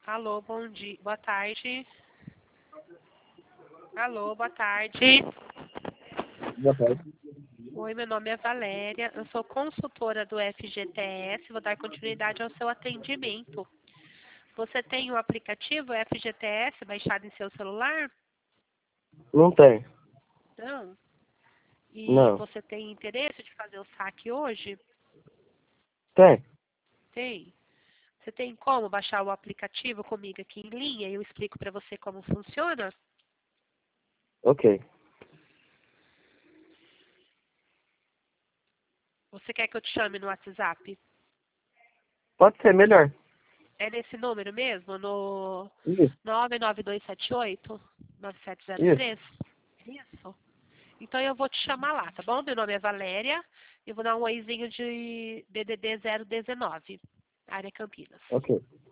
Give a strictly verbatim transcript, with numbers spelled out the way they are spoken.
Alô, bom dia, boa tarde. Alô, boa tarde. Boa tarde. Oi, meu nome é Valéria, eu sou consultora do F G T S, vou dar continuidade ao seu atendimento. Você tem o aplicativo F G T S baixado em seu celular? Não tem. Não. E Não. você tem interesse de fazer o saque hoje? Tem. Tem. Você tem como baixar o aplicativo comigo aqui em linha e eu explico para você como funciona? Ok. Você quer que eu te chame no WhatsApp? Pode ser melhor. É nesse número mesmo? No Isso. nove nove dois sete oito, nove sete zero Isso. três? Isso. Então eu vou te chamar lá, tá bom? Meu nome é Valéria e vou dar um oizinho de D D D zero um nove, área Campinas. Ok.